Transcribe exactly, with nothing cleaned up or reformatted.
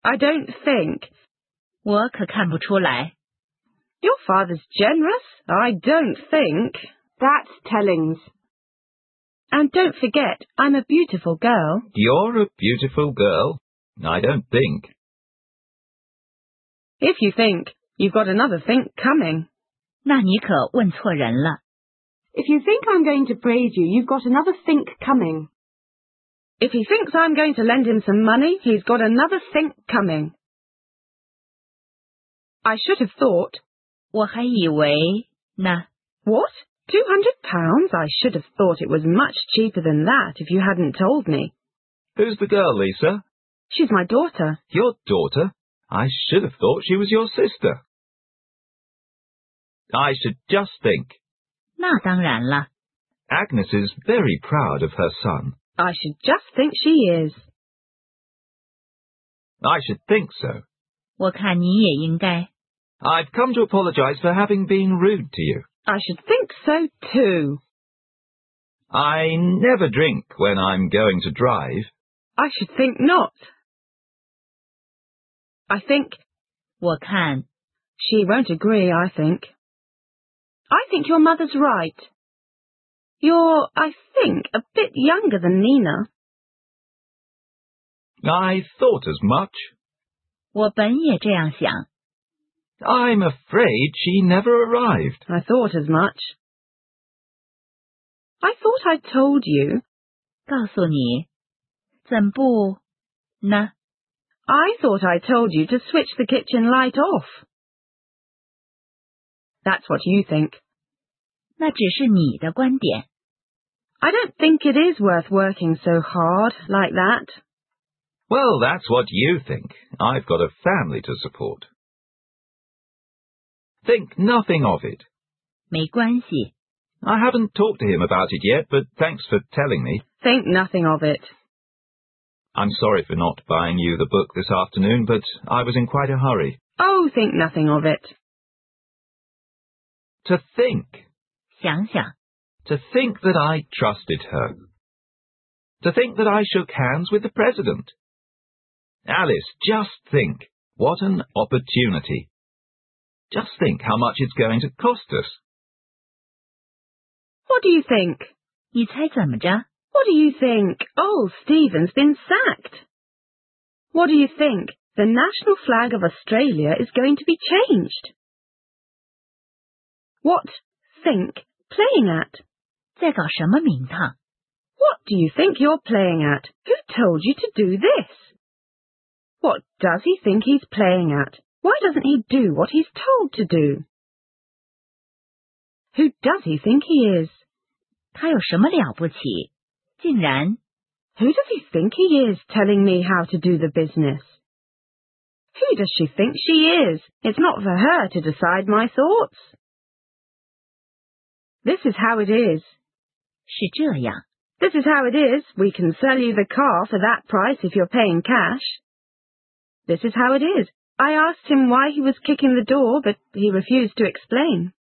I don't think. 我可看不出来。 Your father's generous? I don't think. That's tellings. And don't forget, I'm a beautiful girl. You're a beautiful girl. I don't think. If you think, you've got another think coming. 那你可问错人了。 If you think I'm going to praise you, you've got another think coming. If he thinks I'm going to lend him some money, he's got another think coming. I should have thought. 我还以为呢。 What? Two hundred pounds? I should have thought it was much cheaper than that if you hadn't told me. Who's the girl, Lisa? She's my daughter. Your daughter? I should have thought she was your sister. I should just think. 那当然了。 Agnes is very proud of her son. I should just think she is. I should think so. 我看你也应该。 I've come to apologize for having been rude to you. I should think so too. I never drink when I'm going to drive. I should think not. I think. 我看。 She won't agree, I think. I think your mother's right. You're, I think, a bit younger than Nina. I thought as much. 我本也这样想。 I'm afraid she never arrived. I thought as much. I thought I told you. 告诉你。怎不呢？ I thought I told you to switch the kitchen light off. That's what you think. 那只是你的观点。 I don't think it is worth working so hard like that. Well, that's what you think. I've got a family to support. Think nothing of it. 没关系。 I haven't talked to him about it yet, but thanks for telling me. Think nothing of it. I'm sorry for not buying you the book this afternoon, but I was in quite a hurry. Oh, think nothing of it. To think. 想想。 To think that I trusted her. To think that I shook hands with the President. Alice, just think. What an opportunity. Just think how much it's going to cost us. What do you think? 你猜怎么着？ What do you think? Oh, Stephen's been sacked. What do you think? The national flag of Australia is going to be changed. What think playing at? 在搞什么名堂？ What do you think you're playing at? Who told you to do this? What does he think he's playing at? Why doesn't he do what he's told to do? Who does he think he is? 他有什么了不起？竟然 Who does he think he is telling me how to do the business? Who does she think she is? It's not for her to decide my thoughts. This is how it is. 是这样。 This is how it is. We can sell you the car for that price if you're paying cash. This is how it is. I asked him why he was kicking the door, but he refused to explain.